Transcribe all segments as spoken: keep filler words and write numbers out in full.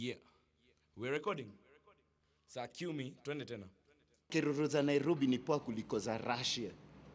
Yeah. We're recording. Sa cue me, twende tena. Keroro za Nairobi ni poa kuliko za Russia.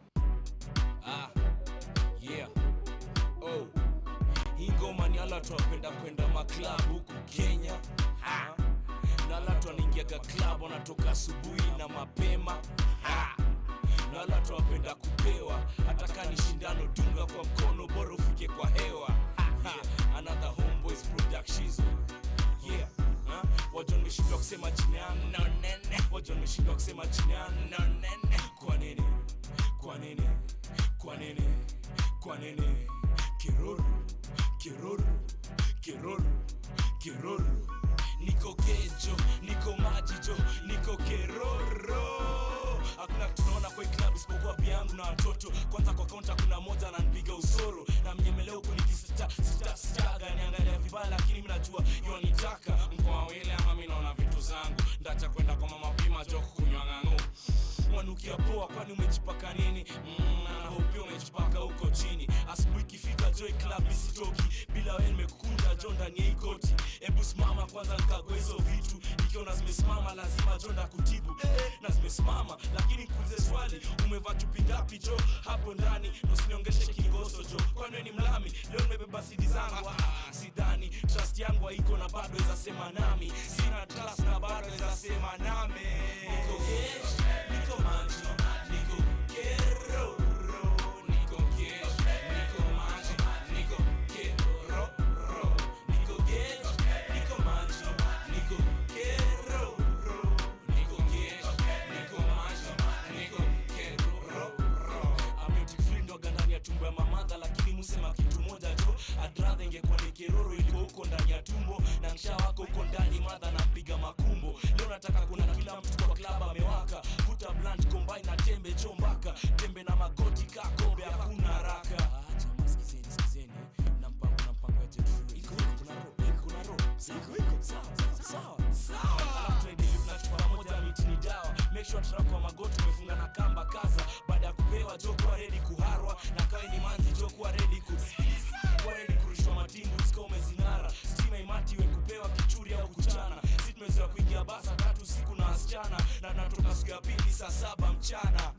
Ah. Yeah. Oh. Hii ngoma ni ala tuwapenda kwenda maklabu huku Kenya. Ha. Na ala tuwanaingiaga club wanatoka asubuhi na mapema. Ha. Na ala tuwapenda kupewa hata kani shindano dunga kwa mkono bora ufike kwa hewa. Ha. Another Homeboys Productions. Yeah. Huh? Wajon meshindwa kusema jina yangu no nene. Wajon meshindwa kusema jina yangu no nene. Kwa nini? Kwa nini? Kwa nini? Kwa nini? Keroro, keroro, keroro, keroro. Niko kejo, niko majijo, niko keroro. Hakuna tunaona kwa club isipokuwa biangu na watoto. Kwanza kwa kaunta kuna moja ananipiga usoro. Na mnyemelea huku nikisita sita sita gani angalia vibaya lakini mimi najua hiyo nitaka. Mkoa wele ama mimi naona vitu zangu. Ndacha kwenda kwa mama pima joko kunywa ng'ango. Wanukia poa kwani umejipaka nini? Mmm, na hope umejipaka huko chini. Asubuhi ikifika Joy Club isitoki. Bila wewe nimekukunja jo ndani ya ikoti. Ebu simama kwanza nikagoe hizo vitu. Nikiona zimesimama lazima jo ndakutibu. Na zimesimama lakini nikuulize swali. Umevaa chupi ngapi jo hapo ndani? Usiniongeshe kingoso jo. Kwani wewe ni mlami? Leo nimebeba C D zangu. Ah, sidhani trust yangu haiko na bado weza sema nami. Sina trust na bado weza sema nami. Niko gesh, niko maji, niko keroro, niko gesh, niko maji, niko keroro, niko gesh, niko maji, niko keroro, niko gesh, niko maji, niko keroro. Ametic free ndoga ndani ya tumbo ya mamadha lakini musema kitu moja jo. I'd rather ingekuwa ni keroro iliko huko ndani ya tumbo na msha wako huko ndani madha na piga makumbo. Leo nataka kuna kila mtu kwa club amewaka. Vuta blunt combine na tembe chombaka. Tembe na magoti kakombe hakuna haraka. Acha maskizeni skizeni. Na mpango na mpango ya jetu. Iko iko kuna ro, iko kuna ro. Iko iko sawa sawa sawa. Alafu trade lift na chupa moja miti ni dawa. Make sure trap kwa magoti umefunga na kamba kaza. Baada ya kupewa jo kwa ready kuharwa na kawe ni manzi jo kwa ready ku. Kwa ready kurushwa matimbu sika umezinara. Stima imati we kupewa kichuri au kuchana. Sisi tumezoea kuingia basa tatu siku na wasichana. Na natoka siku ya pili saa saba mchana.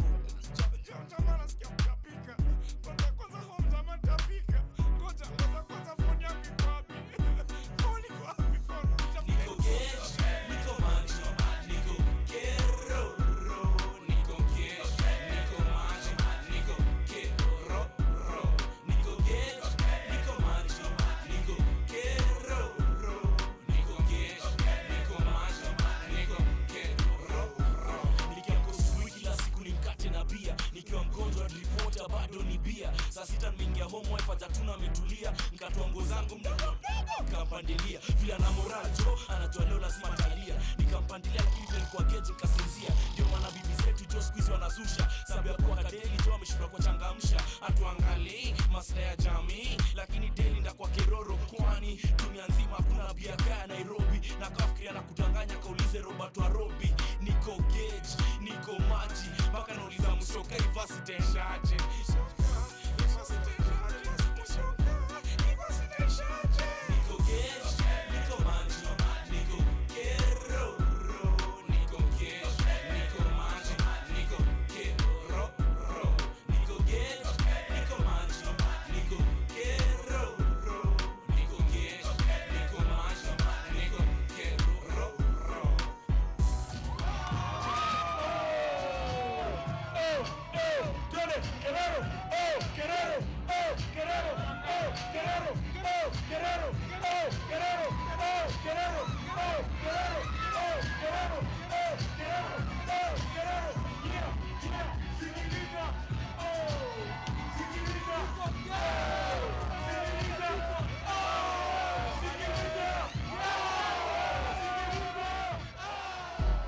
Jamaa nasikia mtapika. Kwanza kwanza huo mjamaa tapika. Ngoja ngoja kwanza phone yangu iko wapi? Phone iko wapi phone? Niko gesh, niko maji, niko keroro, niko gesh, niko maji, niko keroro, niko gesh, niko maji, niko keroro, niko gesh, niko maji, niko keroro. Nikiamka asubuhi kila siku ni mkate na bia. Nikiwa mgonjwa reporter bado ni bia. Saa sita nimeingia home wife ajatuna ametulia. Nikatoa nguo zangu mdogo mdogo nikampandilia. Vile na moral jo anajua leo lazima talia. Nikampandilia lakini vile kwa geji nikasinzia. Ndio maana bibi zetu jo squeeze wanazusha. Sababu ya kuwa kadeli jo ameshindwa kuchangamsha. Atuangalie maslahi ya jamii lakini deli nda kwa keroro kwani dunia nzima hakuna bia kaya Nairobi. Na kafikiria na kudanganya kaulize Robert Warobi. Niko gauge, niko maji mpaka nauliza msoka university endaje. Niko gesh, niko maji, niko keroro, niko gesh, niko maji, niko keroro, niko gesh, niko maji, niko keroro, niko gesh, niko maji, niko keroro.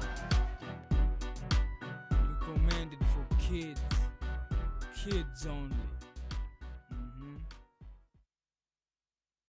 Recommended for kids. Kids only.